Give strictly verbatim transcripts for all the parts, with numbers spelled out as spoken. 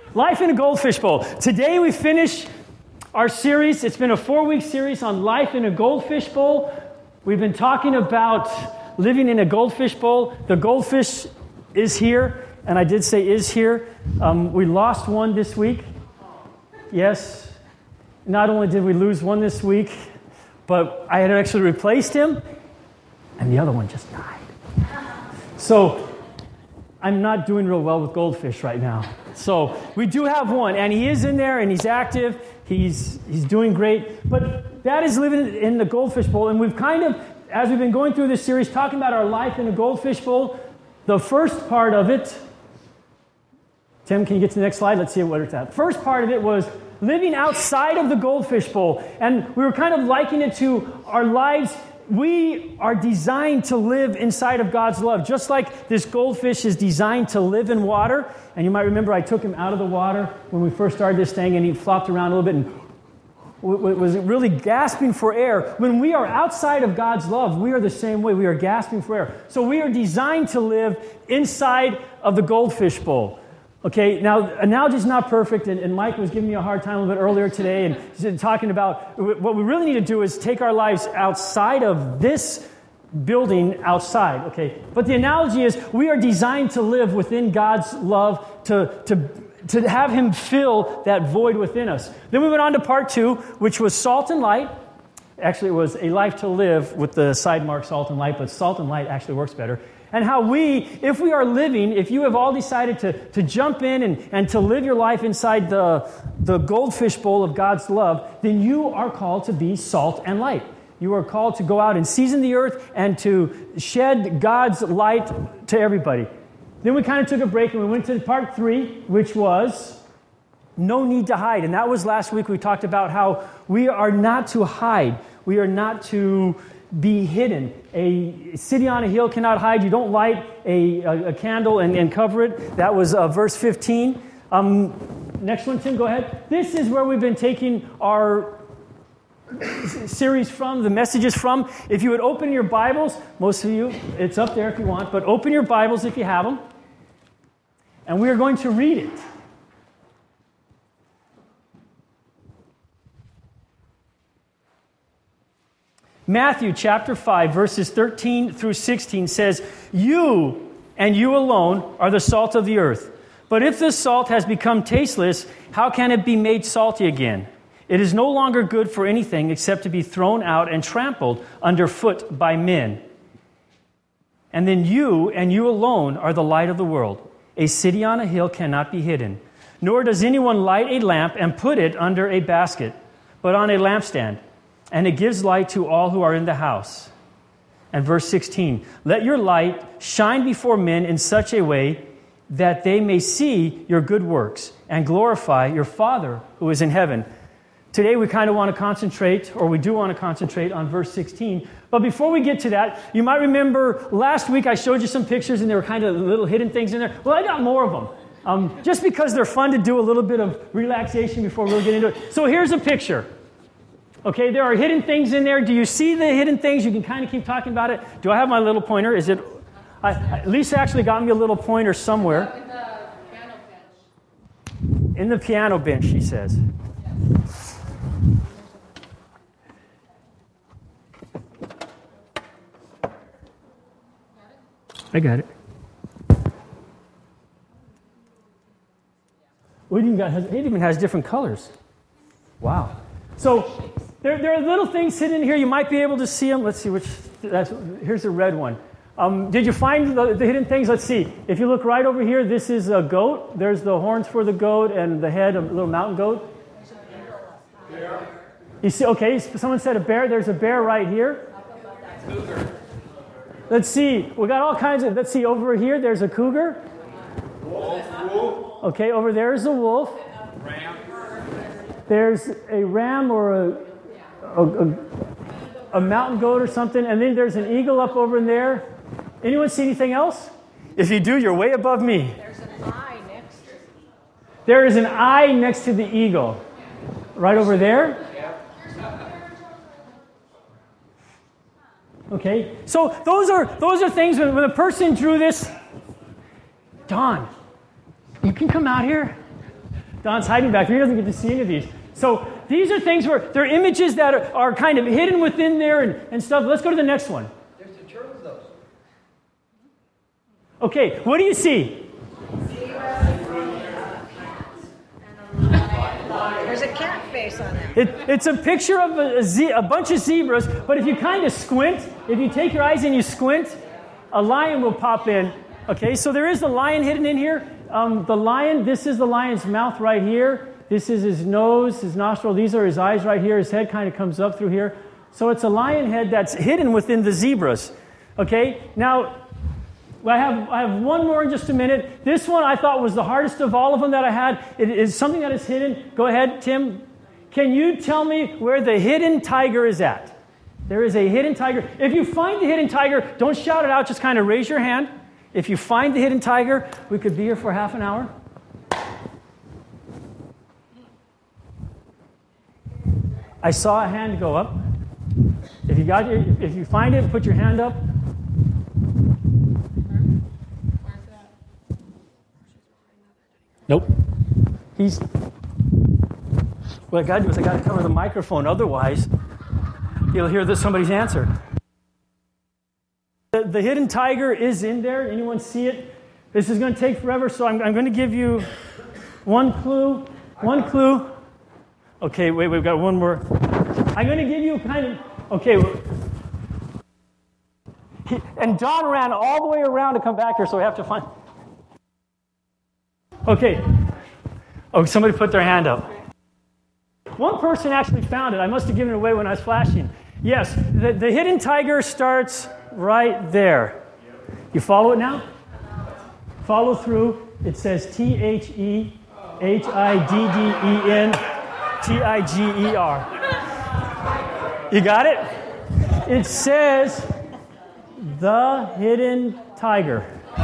Life in a Goldfish Bowl. Today we finish our series. It's been a four-week series on life in a goldfish bowl. We've been talking about living in a goldfish bowl. The goldfish is here, and I did say is here. Um, we lost one this week. Yes. Not only did we lose one this week, but I had actually replaced him, and the other one just died. So I'm not doing real well with goldfish right now. So we do have one, and he is in there, and he's active. He's he's doing great. But that is living in the goldfish bowl, and we've kind of, as we've been going through this series, talking about our life in a goldfish bowl, the first part of it, Tim, can you get to the next slide? Let's see what it's at. First part of it was living outside of the goldfish bowl, and we were kind of likening it to our lives. We are designed to live inside of God's love, just like this goldfish is designed to live in water. And you might remember I took him out of the water when we first started this thing, and he flopped around a little bit and was really gasping for air. When we are outside of God's love, we are the same way. We are gasping for air. So we are designed to live inside of the goldfish bowl. Okay, now, analogy is not perfect, and, and Mike was giving me a hard time a little bit earlier today, and talking about what we really need to do is take our lives outside of this building outside, okay? But the analogy is we are designed to live within God's love, to, to, to have Him fill that void within us. Then we went on to part two, which was salt and light. Actually, it was a life to live with the side mark salt and light, but salt and light actually works better. And how we, if we are living, if you have all decided to, to jump in and, and to live your life inside the, the goldfish bowl of God's love, then you are called to be salt and light. You are called to go out and season the earth and to shed God's light to everybody. Then we kind of took a break and we went to part three, which was no need to hide. And that was last week. We talked about how we are not to hide. We are not to be hidden. A city on a hill cannot hide. You don't light a, a, a candle and, and cover it. That was uh, verse fifteen. Um, next one, Tim, go ahead. This is where we've been taking our series from, the messages from. If you would open your Bibles, most of you, it's up there if you want, but open your Bibles if you have them. And we are going to read it. Matthew chapter five, verses thirteen through sixteen says, "You and you alone are the salt of the earth. But if this salt has become tasteless, how can it be made salty again? It is no longer good for anything except to be thrown out and trampled underfoot by men. And then you and you alone are the light of the world. A city on a hill cannot be hidden. Nor does anyone light a lamp and put it under a basket, but on a lampstand. And it gives light to all who are in the house." And verse sixteen, "Let your light shine before men in such a way that they may see your good works and glorify your Father who is in heaven." Today we kind of want to concentrate, or we do want to concentrate on verse sixteen. But before we get to that, you might remember last week I showed you some pictures and there were kind of little hidden things in there. Well, I got more of them. Um, just because they're fun to do a little bit of relaxation before we really get into it. So here's a picture. Okay, there are hidden things in there. Do you see the hidden things? You can kind of keep talking about it. Do I have my little pointer? Is it? I, I, Lisa actually got me a little pointer somewhere. In the piano bench. In the piano bench, she says. Yes. I got it. Well, it even, got, it even has different colors. Wow. So there, there are little things hidden in here. You might be able to see them. Let's see which. That's, here's the red one. Um, did you find the, the hidden things? Let's see. If you look right over here, this is a goat. There's the horns for the goat and the head of a little mountain goat. Bear. You see? Okay. Someone said a bear. There's a bear right here. Cougar. Let's see. We got all kinds of. Let's see. Over here, there's a cougar. Wolf. Wolf. Okay. Over there is a wolf. Ram. There's a ram or a, a, a, a mountain goat or something. And then there's an eagle up over in there. Anyone see anything else? If you do, you're way above me. There's an eye next to it. There is an eye next to the eagle. Right over there. Okay. So those are those are things when, when a person drew this. Don, you can come out here. Don's hiding back there. He doesn't get to see any of these. So these are things where they're images that are, are kind of hidden within there and, and stuff. Let's go to the next one. There's the turtles, though. Okay, what do you see? There's a cat face on there. It, it's a picture of a, a, ze- a bunch of zebras, but if you kind of squint, if you take your eyes and you squint, a lion will pop in. Okay, so there is the lion hidden in here. Um, the lion, this is the lion's mouth right here. This is his nose, his nostril. These are his eyes right here. His head kind of comes up through here. So it's a lion head that's hidden within the zebras. Okay, now I have I have one more in just a minute. This one I thought was the hardest of all of them that I had. It is something that is hidden. Go ahead, Tim. Can you tell me where the hidden tiger is at? There is a hidden tiger. If you find the hidden tiger, don't shout it out. Just kind of raise your hand. If you find the hidden tiger, we could be here for half an hour. I saw a hand go up. If you got your, if you find it, put your hand up. Nope. He's. What I got to do is I got to cover the microphone. Otherwise, you'll hear this somebody's answer. The, the hidden tiger is in there. Anyone see it? This is going to take forever, so I'm, I'm going to give you one clue. One clue. Okay, wait, we've got one more. I'm going to give you kind of, okay. He, and Don ran all the way around to come back here, so we have to find. Okay. Oh, somebody put their hand up. One person actually found it. I must have given it away when I was flashing. Yes, the, the hidden tiger starts right there. You follow it now? Follow through. It says T H E H I D D E N T I G E R. You got it? It says the hidden tiger.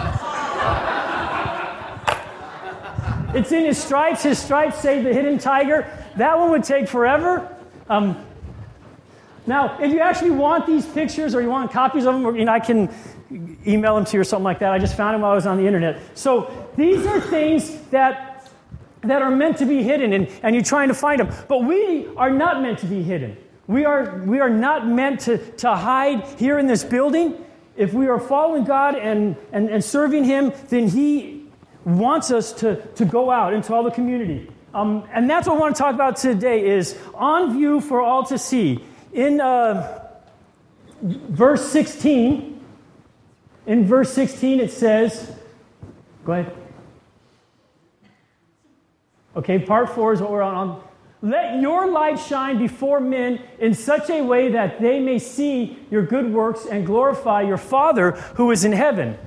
It's in his stripes. His stripes say the hidden tiger. That one would take forever. Um, now, if you actually want these pictures or you want copies of them, or, you know, I can email them to you or something like that. I just found them while I was on the internet. So these are things that that are meant to be hidden, and, and you're trying to find them. But we are not meant to be hidden. We are we are not meant to, to hide here in this building. If we are following God and, and, and serving Him, then He wants us to, to go out into all the community. Um, and that's what I want to talk about today is on view for all to see. In uh, verse sixteen, in verse sixteen it says, go ahead. Okay, part four is what we're on. Let your light shine before men in such a way that they may see your good works and glorify your Father who is in heaven.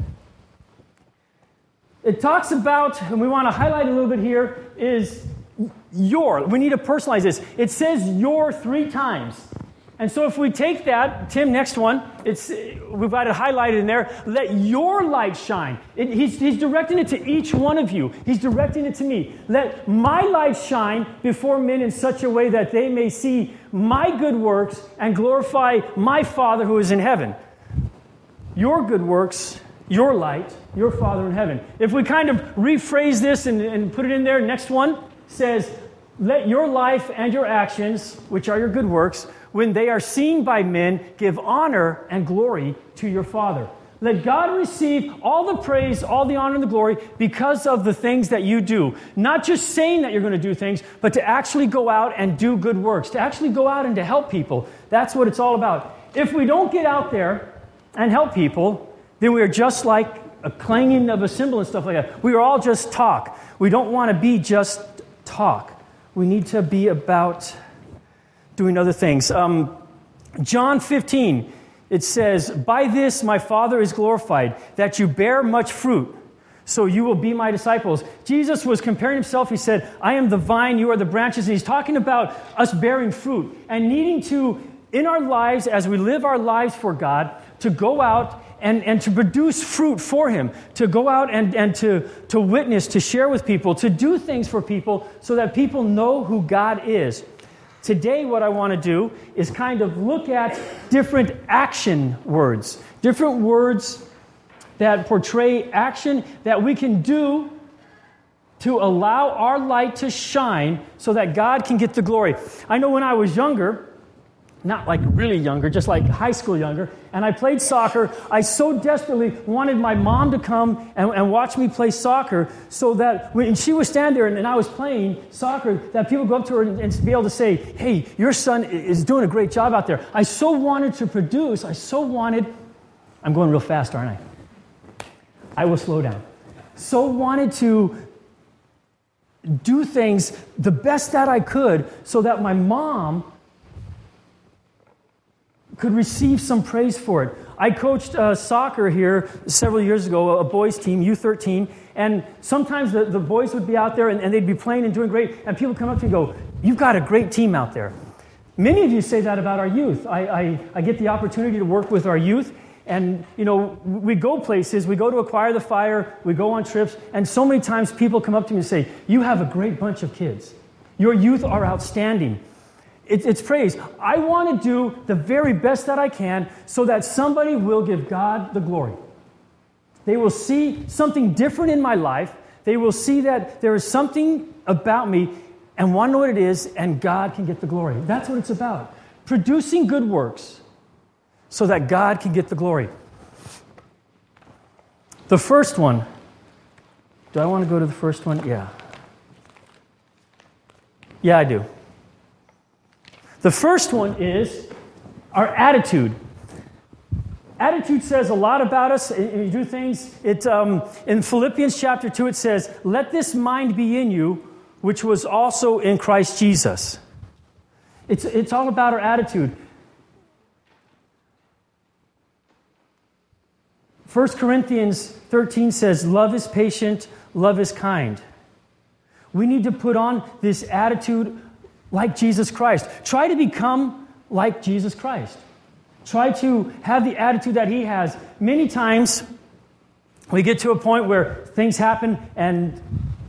It talks about, and we want to highlight a little bit here, is your. We need to personalize this. It says your three times. And so if we take that, Tim, next one, it's we've got it highlighted in there. Let your light shine. It, he's, he's directing it to each one of you. He's directing it to me. Let my light shine before men in such a way that they may see my good works and glorify my Father who is in heaven. Your good works, your light, your Father in heaven. If we kind of rephrase this and, and put it in there, next one says, let your life and your actions, which are your good works, when they are seen by men, give honor and glory to your Father. Let God receive all the praise, all the honor and the glory because of the things that you do. Not just saying that you're going to do things, but to actually go out and do good works, to actually go out and to help people. That's what it's all about. If we don't get out there and help people, then we are just like a clanging of a cymbal and stuff like that. We are all just talk. We don't want to be just talk. We need to be about doing other things. Um, John fifteen, it says, by this my Father is glorified, that you bear much fruit, so you will be my disciples. Jesus was comparing himself. He said, I am the vine, you are the branches. And he's talking about us bearing fruit and needing to, in our lives, as we live our lives for God, to go out and, and to produce fruit for Him, to go out and, and to, to witness, to share with people, to do things for people so that people know who God is. Today, what I want to do is kind of look at different action words, different words that portray action that we can do to allow our light to shine so that God can get the glory. I know when I was younger, not like really younger, just like high school younger, and I played soccer, I so desperately wanted my mom to come and, and watch me play soccer so that when she would stand there and, and I was playing soccer, that people go up to her and, and be able to say, hey, your son is doing a great job out there. I so wanted to produce, I so wanted, I'm going real fast, aren't I? I will slow down. So wanted to do things the best that I could so that my mom could receive some praise for it. I coached uh, soccer here several years ago, a boys team, U thirteen, and sometimes the, the boys would be out there and, and they'd be playing and doing great, and people come up to me and go, you've got a great team out there. Many of you say that about our youth. I, I, I get the opportunity to work with our youth, and you know, we go places, we go to Acquire the Fire, we go on trips, and so many times people come up to me and say, you have a great bunch of kids. Your youth are outstanding. It, it's praise. I want to do the very best that I can so that somebody will give God the glory. They will see something different in my life. They will see that there is something about me and want to know what it is, and God can get the glory. That's what it's about. Producing good works so that God can get the glory. The first one. Do I want to go to the first one? Yeah. Yeah, I do. The first one is our attitude. Attitude says a lot about us, and you do things. It, um, in Philippians chapter two, it says, let this mind be in you, which was also in Christ Jesus. It's, it's all about our attitude. First Corinthians thirteen says, love is patient, love is kind. We need to put on this attitude like Jesus Christ. Try to become like Jesus Christ. Try to have the attitude that he has. Many times we get to a point where things happen and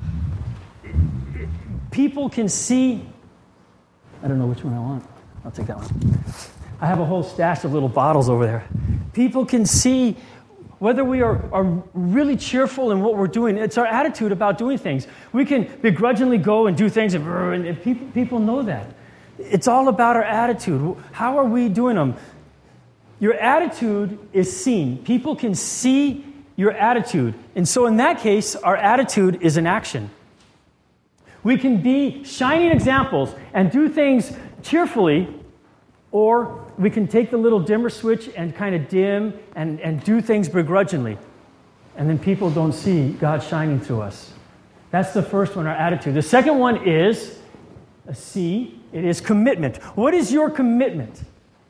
people can see. I don't know which one I want. I'll take that one. I have a whole stash of little bottles over there. People can see whether we are, are really cheerful in what we're doing. It's our attitude about doing things. We can begrudgingly go and do things, and, and people, people know that. It's all about our attitude. How are we doing them? Your attitude is seen. People can see your attitude. And so in that case, our attitude is an action. We can be shining examples and do things cheerfully, or we can take the little dimmer switch and kind of dim and, and do things begrudgingly. And then people don't see God shining through us. That's the first one, our attitude. The second one is a C. It is commitment. What is your commitment?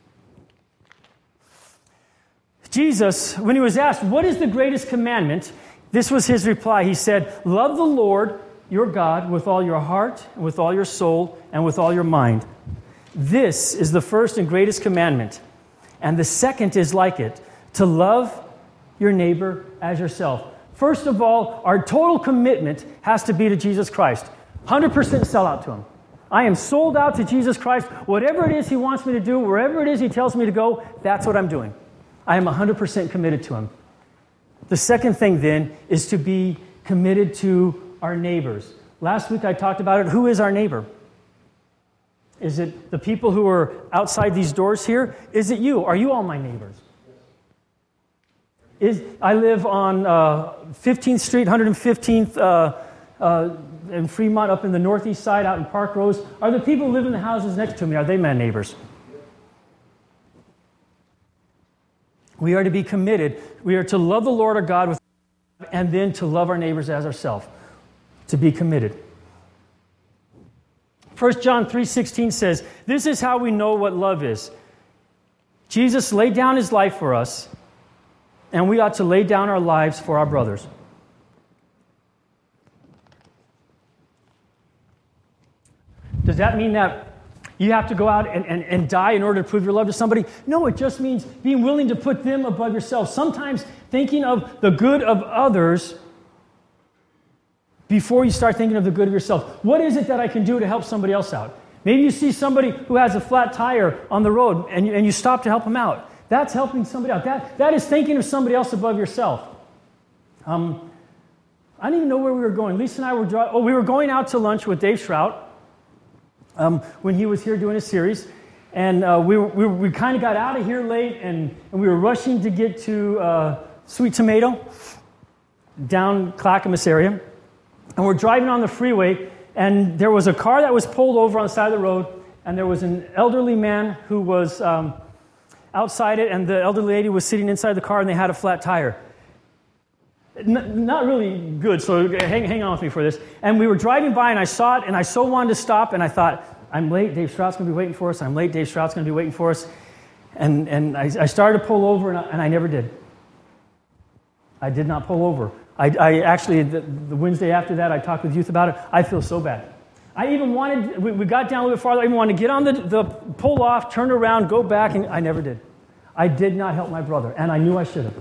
Jesus, when he was asked, what is the greatest commandment? This was his reply. He said, love the Lord your God with all your heart, and with all your soul, and with all your mind. This is the first and greatest commandment. And the second is like it, to love your neighbor as yourself. First of all, our total commitment has to be to Jesus Christ. one hundred percent sell out to him. I am sold out to Jesus Christ. Whatever it is he wants me to do, wherever it is he tells me to go, that's what I'm doing. I am one hundred percent committed to him. The second thing then is to be committed to our neighbors. Last week I talked about it. Who is our neighbor? Is it the people who are outside these doors here? Is it you? Are you all my neighbors? Is I live on uh, fifteenth Street, one hundred fifteenth uh, uh, in Fremont, up in the northeast side, out in Park Rose. Are the people who live in the houses next to me, are they my neighbors? We are to be committed. We are to love the Lord our God with, and then to love our neighbors as ourselves. To be committed. First John three sixteen says, this is how we know what love is. Jesus laid down his life for us, and we ought to lay down our lives for our brothers. Does that mean that you have to go out and, and, and die in order to prove your love to somebody? No, it just means being willing to put them above yourself. Sometimes thinking of the good of others before you start thinking of the good of yourself. What is it that I can do to help somebody else out? Maybe you see somebody who has a flat tire on the road and you, and you stop to help them out. That's helping somebody out. That, that is thinking of somebody else above yourself. Um, I didn't even know where we were going. Lisa and I were driving. Oh, we were going out to lunch with Dave Shrout um, when he was here doing a series. And uh, we, we, we kind of got out of here late, and, and we were rushing to get to uh, Sweet Tomato down Clackamas area. And we're driving on the freeway, and there was a car that was pulled over on the side of the road, and there was an elderly man who was um, outside it, and the elderly lady was sitting inside the car, and they had a flat tire. N- not really good, so hang, hang on with me for this. And we were driving by, and I saw it, and I so wanted to stop, and I thought, I'm late, Dave Strout's going to be waiting for us. I'm late, Dave Strout's going to be waiting for us. And and I, I started to pull over, and I, and I never did. I did not pull over. I, I actually, the, the Wednesday after that, I talked with youth about it. I feel so bad. I even wanted, we, we got down a little bit farther, I even wanted to get on the, the pull off, turn around, go back, and I never did. I did not help my brother, and I knew I should have.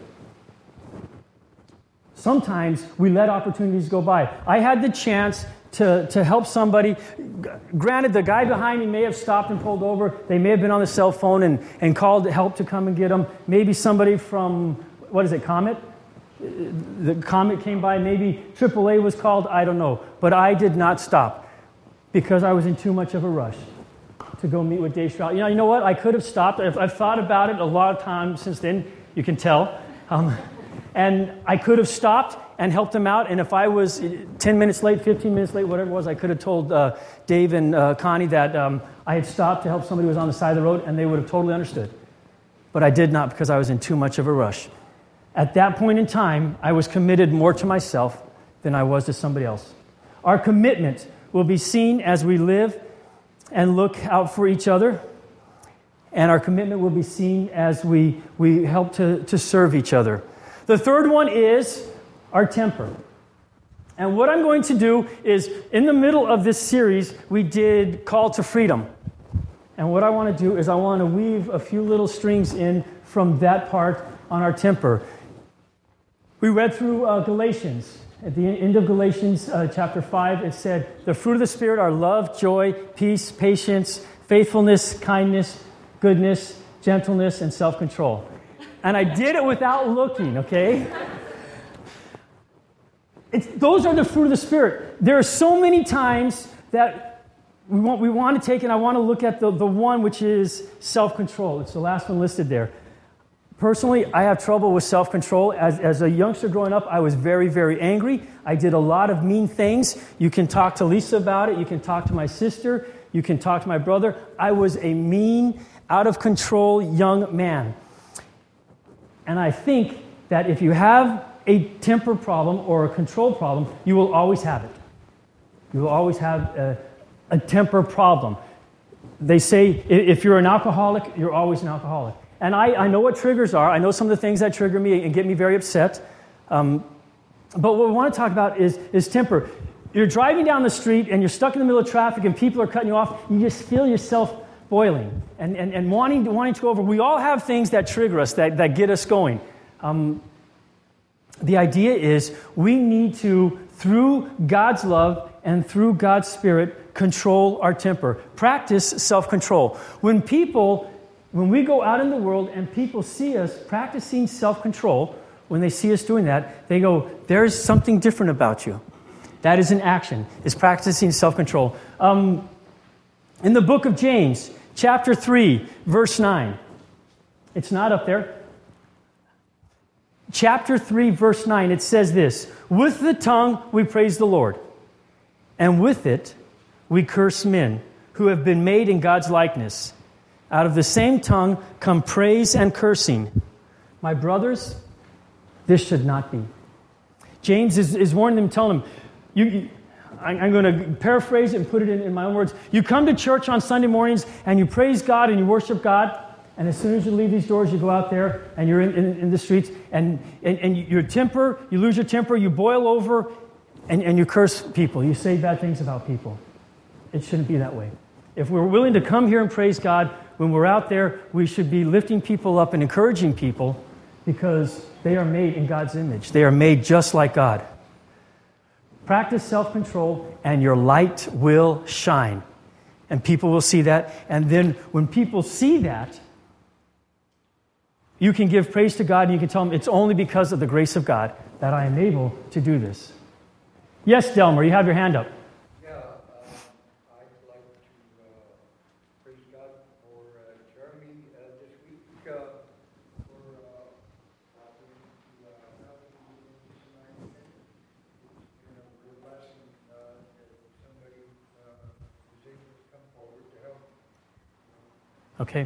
Sometimes we let opportunities go by. I had the chance to, to help somebody. Granted, the guy behind me may have stopped and pulled over. They may have been on the cell phone and, and called help to come and get them. Maybe somebody from, what is it, Comet? The Comet came by. Maybe triple A was called. I don't know. But I did not stop because I was in too much of a rush to go meet with Dave Shrout. You know, you know what? I could have stopped. I've, I've thought about it a lot of times since then. You can tell. Um, and I could have stopped and helped them out. And if I was ten minutes late, fifteen minutes late, whatever it was, I could have told uh, Dave and uh, Connie that um, I had stopped to help somebody who was on the side of the road, and they would have totally understood. But I did not because I was in too much of a rush. At that point in time, I was committed more to myself than I was to somebody else. Our commitment will be seen as we live and look out for each other, and our commitment will be seen as we, we help to, to serve each other. The third one is our temper. And what I'm going to do is, in the middle of this series, we did Call to Freedom. And what I want to do is I want to weave a few little strings in from that part on our temper. We read through uh, Galatians. At the end of Galatians uh, chapter five, it said, the fruit of the Spirit are love, joy, peace, patience, faithfulness, kindness, goodness, gentleness, and self-control. And I did it without looking, okay? It's, those are the fruit of the Spirit. There are so many times that we want, we want to take, and I want to look at the, the one which is self-control. It's the last one listed there. Personally, I have trouble with self-control. As, as a youngster growing up, I was very, very angry. I did a lot of mean things. You can talk to Lisa about it. You can talk to my sister. You can talk to my brother. I was a mean, out-of-control young man. And I think that if you have a temper problem or a control problem, you will always have it. You will always have a, a temper problem. They say if you're an alcoholic, you're always an alcoholic. And I, I know what triggers are. I know some of the things that trigger me and get me very upset. Um, but what we want to talk about is, is temper. You're driving down the street and you're stuck in the middle of traffic and people are cutting you off. You just feel yourself boiling and, and, and wanting, to, wanting to go over. We all have things that trigger us, that, that get us going. Um, the idea is we need to, through God's love and through God's Spirit, control our temper. Practice self-control. When people... When we go out in the world and people see us practicing self-control, when they see us doing that, they go, there's something different about you. That is an action, is practicing self-control. Um, in the book of James, chapter three, verse nine, it's not up there. Chapter three, verse nine, it says this, with the tongue we praise the Lord, and with it we curse men who have been made in God's likeness. Out of the same tongue come praise and cursing. My brothers, this should not be. James is, is warning them, telling them, you, you, I, I'm going to paraphrase it and put it in, in my own words. You come to church on Sunday mornings and you praise God and you worship God, and as soon as you leave these doors, you go out there and you're in, in, in the streets, and, and, and your temper, you lose your temper, you boil over, and, and you curse people. You say bad things about people. It shouldn't be that way. If we're willing to come here and praise God, when we're out there, we should be lifting people up and encouraging people because they are made in God's image. They are made just like God. Practice self-control and your light will shine. And people will see that. And then when people see that, you can give praise to God and you can tell them it's only because of the grace of God that I am able to do this. Yes, Delmer, you have your hand up. Yeah, uh, I'd like to uh, praise God for uh, Jeremy uh, this week uh, for uh, offering to uh, help me tonight. You know, we're blessing uh, that somebody uh, was able to come forward to help. Okay.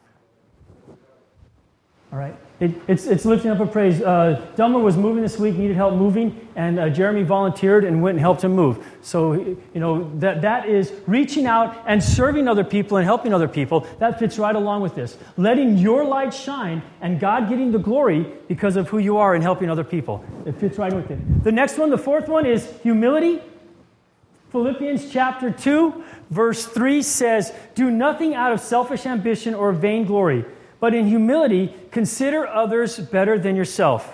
All right. It, it's, it's lifting up a praise. Uh, Delmer was moving this week, needed help moving, and uh, Jeremy volunteered and went and helped him move. So, you know, that, that is reaching out and serving other people and helping other people. That fits right along with this. Letting your light shine and God getting the glory because of who you are and helping other people. It fits right with it. The next one, the fourth one, is humility. Philippians chapter two, verse three says, "Do nothing out of selfish ambition or vainglory, but in humility, consider others better than yourself."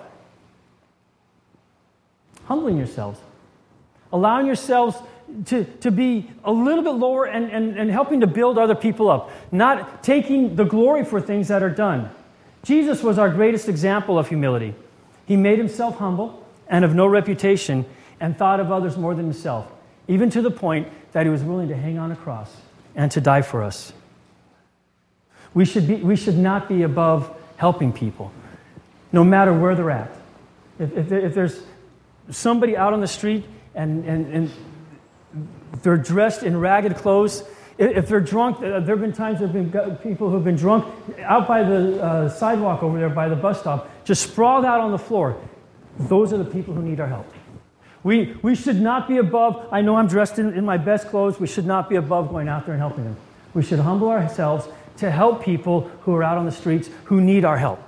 Humbling yourselves. Allowing yourselves to, to be a little bit lower and, and, and helping to build other people up. Not taking the glory for things that are done. Jesus was our greatest example of humility. He made himself humble and of no reputation and thought of others more than himself, even to the point that he was willing to hang on a cross and to die for us. We should, be, we should not be above helping people, no matter where they're at. If, if, there, if there's somebody out on the street and, and, and they're dressed in ragged clothes, if they're drunk, there have been times there have been people who have been drunk out by the uh, sidewalk over there by the bus stop, just sprawled out on the floor. Those are the people who need our help. We, we should not be above, I know I'm dressed in, in my best clothes, we should not be above going out there and helping them. We should humble ourselves to help people who are out on the streets who need our help.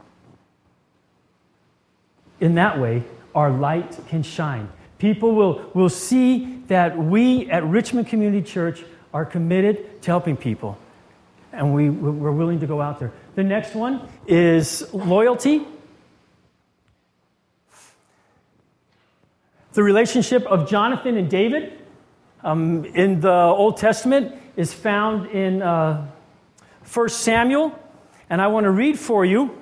In that way, our light can shine. People will, will see that we at Richmond Community Church are committed to helping people. And we, we're willing to go out there. The next one is loyalty. The relationship of Jonathan and David um, in the Old Testament is found in uh, First Samuel. And I want to read for you.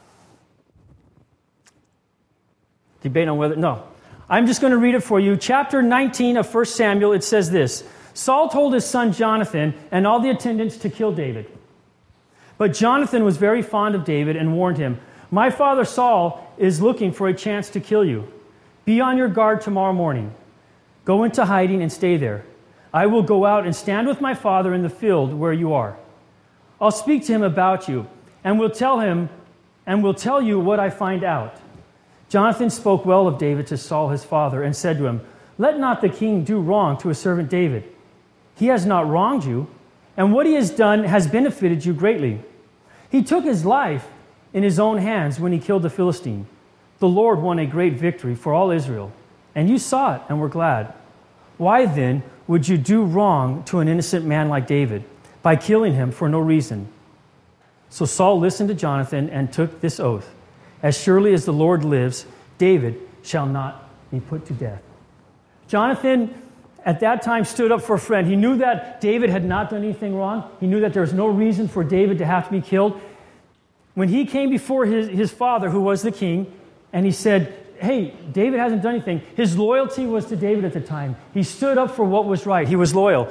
Debate on whether... No. I'm just going to read it for you. Chapter nineteen of First Samuel, it says this. Saul told his son Jonathan and all the attendants to kill David. But Jonathan was very fond of David and warned him, "My father Saul is looking for a chance to kill you. Be on your guard tomorrow morning. Go into hiding and stay there. I will go out and stand with my father in the field where you are. I'll speak to him about you, and will tell him, and will tell you what I find out." Jonathan spoke well of David to Saul his father, and said to him, "Let not the king do wrong to his servant David. He has not wronged you, and what he has done has benefited you greatly. He took his life in his own hands when he killed the Philistine. The Lord won a great victory for all Israel, and you saw it and were glad. Why then would you do wrong to an innocent man like David by killing him for no reason?" So Saul listened to Jonathan and took this oath. "As surely as the Lord lives, David shall not be put to death." Jonathan at that time stood up for a friend. He knew that David had not done anything wrong. He knew that there was no reason for David to have to be killed. When he came before his, his father, who was the king, and he said, "Hey, David hasn't done anything," his loyalty was to David at the time. He stood up for what was right. He was loyal.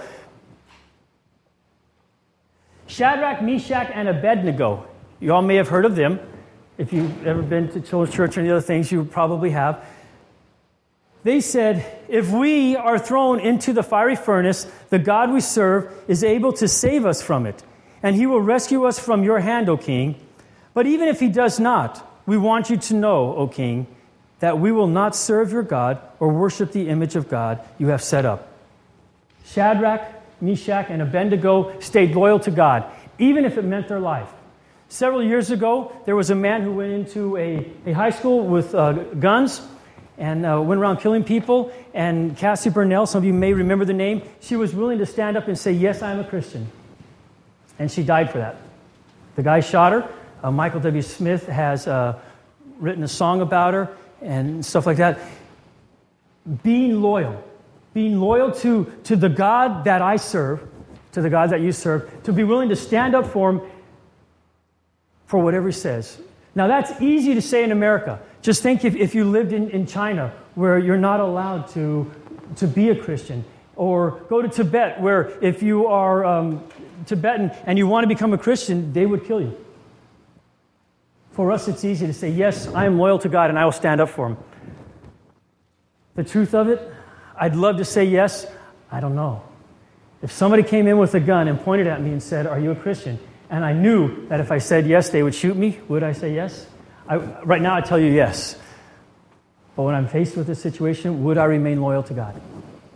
Shadrach, Meshach, and Abednego. You all may have heard of them. If you've ever been to Children's Church or any other things, you probably have. They said, "If we are thrown into the fiery furnace, the God we serve is able to save us from it, and he will rescue us from your hand, O king. But even if he does not, we want you to know, O king, that we will not serve your God or worship the image of God you have set up." Shadrach, Meshach, and Abednego stayed loyal to God, even if it meant their life. Several years ago, there was a man who went into a, a high school with uh, guns and uh, went around killing people. And Cassie Burnell, some of you may remember the name, she was willing to stand up and say, "Yes, I'm a Christian." And she died for that. The guy shot her. Uh, Michael W. Smith has uh, written a song about her and stuff like that. Being loyal. Being loyal to, to the God that I serve, to the God that you serve, to be willing to stand up for him for whatever he says. Now, that's easy to say in America. Just think if, if you lived in, in China where you're not allowed to, to be a Christian. Or go to Tibet, where if you are um, Tibetan and you want to become a Christian, they would kill you. For us, it's easy to say, yes, I am loyal to God and I will stand up for Him. The truth of it, I'd love to say yes. I don't know. If somebody came in with a gun and pointed at me and said, are you a Christian? And I knew that if I said yes, they would shoot me, would I say yes? I, right now, I tell you yes. But when I'm faced with this situation, would I remain loyal to God?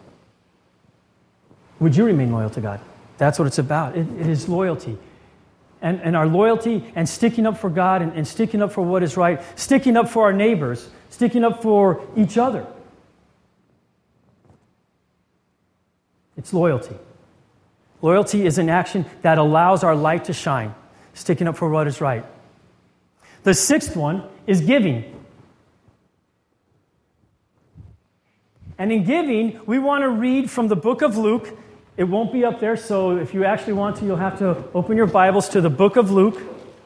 Would you remain loyal to God? That's what it's about. It, it is loyalty. And, and our loyalty and sticking up for God and, and sticking up for what is right, sticking up for our neighbors, sticking up for each other. It's loyalty. Loyalty is an action that allows our light to shine, sticking up for what is right. The sixth one is giving. And in giving, we want to read from the book of Luke. It won't be up there, so if you actually want to, you'll have to open your Bibles to the book of Luke,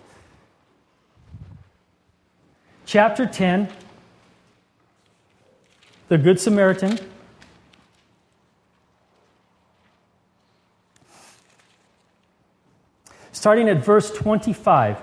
chapter ten, the Good Samaritan. Starting at verse twenty-five.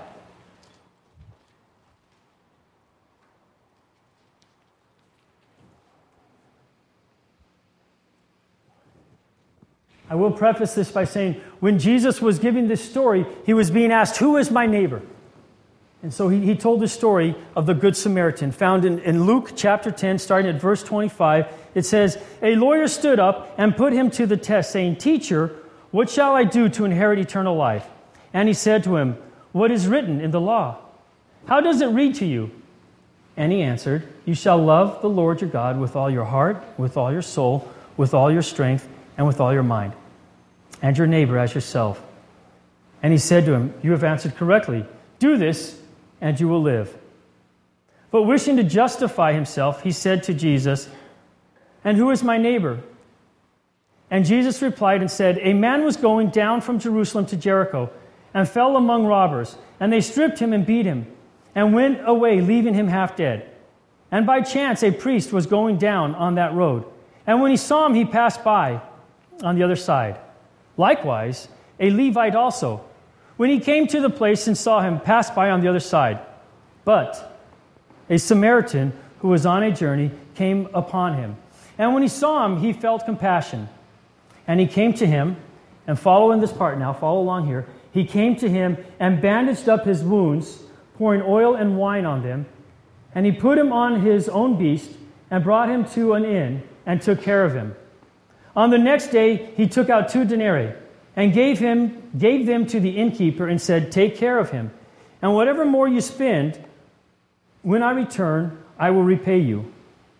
I will preface this by saying, when Jesus was giving this story, he was being asked, who is my neighbor? And so he, he told the story of the Good Samaritan, found in, in Luke chapter ten, starting at verse twenty-five. It says, a lawyer stood up and put him to the test, saying, Teacher, what shall I do to inherit eternal life? And he said to him, what is written in the law? How does it read to you? And he answered, you shall love the Lord your God with all your heart, with all your soul, with all your strength, and with all your mind, and your neighbor as yourself. And he said to him, you have answered correctly. Do this, and you will live. But wishing to justify himself, he said to Jesus, and who is my neighbor? And Jesus replied and said, a man was going down from Jerusalem to Jericho, and fell among robbers, and they stripped him and beat him, and went away, leaving him half dead. And by chance a priest was going down on that road, and when he saw him, he passed by on the other side. Likewise, a Levite also, when he came to the place and saw him, passed by on the other side. But a Samaritan who was on a journey came upon him. And when he saw him, he felt compassion. And he came to him, and follow in this part now, follow along here. He came to him and bandaged up his wounds, pouring oil and wine on them. And he put him on his own beast and brought him to an inn and took care of him. On the next day, he took out two denarii and gave him gave them to the innkeeper and said, take care of him. And whatever more you spend, when I return, I will repay you.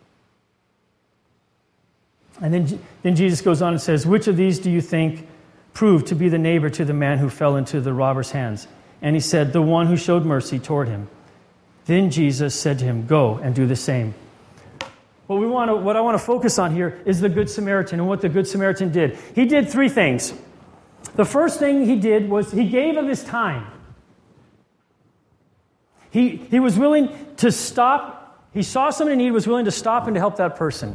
And then, then Jesus goes on and says, which of these do you think proved to be the neighbor to the man who fell into the robber's hands? And he said, the one who showed mercy toward him. Then Jesus said to him, go and do the same. What we want to, what I want to focus on here is the Good Samaritan and what the Good Samaritan did. He did three things. The first thing he did was he gave of his time. He, he was willing to stop. He saw someone in need, was willing to stop and to help that person.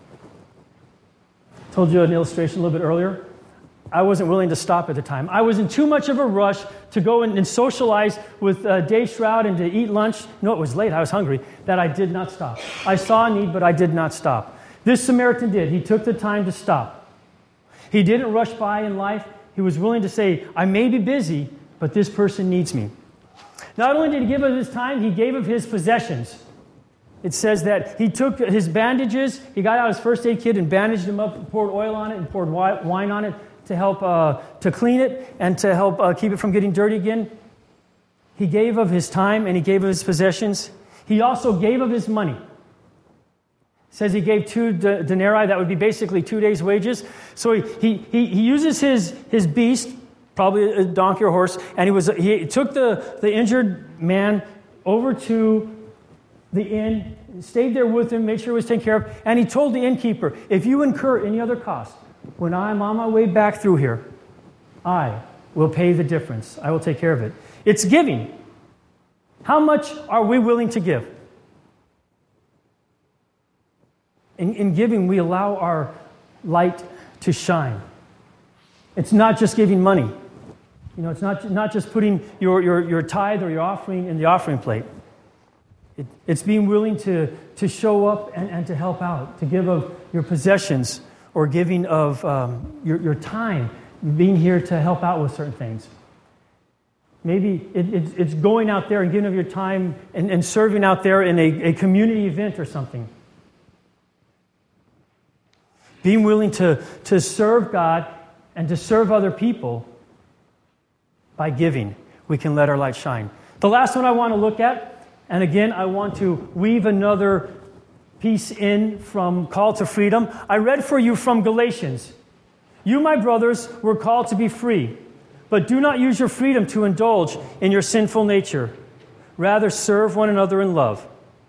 I told you an illustration a little bit earlier. I wasn't willing to stop at the time. I was in too much of a rush to go and, and socialize with uh, Dave Shroud and to eat lunch. No, it was late. I was hungry. That I did not stop. I saw a need, but I did not stop. This Samaritan did. He took the time to stop. He didn't rush by in life. He was willing to say, I may be busy, but this person needs me. Not only did he give of his time, he gave of his possessions. It says that he took his bandages, he got out his first aid kit and bandaged him up, poured oil on it and poured wine on it to help uh, to clean it and to help uh, keep it from getting dirty again. He gave of his time and he gave of his possessions. He also gave of his money. It says he gave two denarii, that would be basically two days' wages. So he, he, he, he uses his, his beast, probably a donkey or horse, and he, was, he took the, the injured man over to the inn, stayed there with him, made sure he was taken care of, and he told the innkeeper, if you incur any other cost, when I'm on my way back through here, I will pay the difference. I will take care of it. It's giving. How much are we willing to give? In, in giving, we allow our light to shine. It's not just giving money. You know, it's not, not just putting your, your, your tithe or your offering in the offering plate. It, it's being willing to, to show up and, and to help out, to give of your possessions or giving of um, your, your time, being here to help out with certain things. Maybe it, it's, it's going out there and giving of your time and, and serving out there in a, a community event or something. Being willing to, to serve God and to serve other people by giving, we can let our light shine. The last one I want to look at, and again, I want to weave another piece in from Call to Freedom. I read for you from Galatians. You, my brothers, were called to be free, but do not use your freedom to indulge in your sinful nature. Rather, serve one another in love.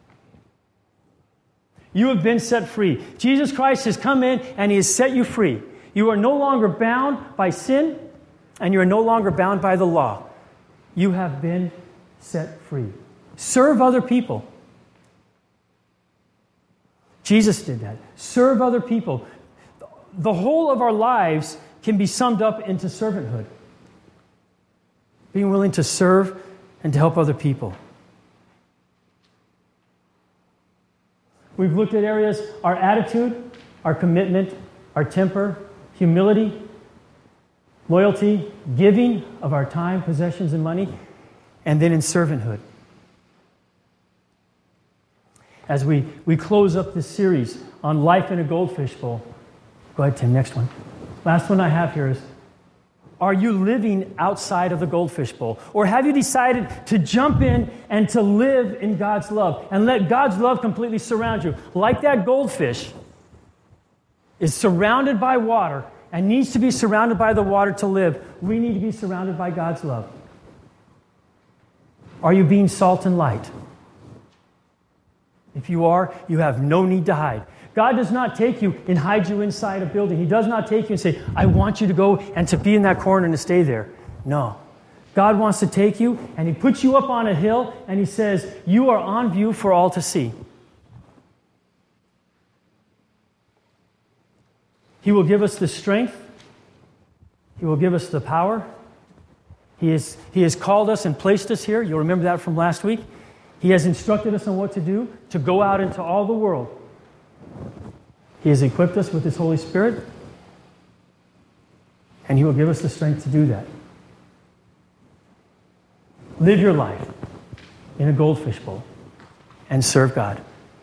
You have been set free. Jesus Christ has come in and He has set you free. You are no longer bound by sin, and you are no longer bound by the law. You have been set free. Serve other people. Jesus did that. Serve other people. The whole of our lives can be summed up into servanthood. Being willing to serve and to help other people. We've looked at areas, our attitude, our commitment, our temper, humility, loyalty, giving of our time, possessions, and money, and then in servanthood. As we, we close up this series on life in a goldfish bowl, go ahead, Tim, next one. Last one I have here is, are you living outside of the goldfish bowl? Or have you decided to jump in and to live in God's love and let God's love completely surround you? Like that goldfish is surrounded by water and needs to be surrounded by the water to live, we need to be surrounded by God's love. Are you being salt and light? If you are, you have no need to hide. God does not take you and hide you inside a building. He does not take you and say, I want you to go and to be in that corner and to stay there. No. God wants to take you and He puts you up on a hill and He says, you are on view for all to see. He will give us the strength. He will give us the power. He, is, he has called us and placed us here. You'll remember that from last week. He has instructed us on what to do, to go out into all the world. He has equipped us with His Holy Spirit, and He will give us the strength to do that. Live your life in a goldfish bowl and serve God.